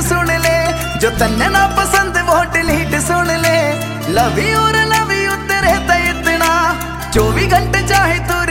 सुन ले, जो तन्ने ना पसंद वो डिलीट सुन ले। लव यू तेरे तो इतना 24 घंटे चाहे तू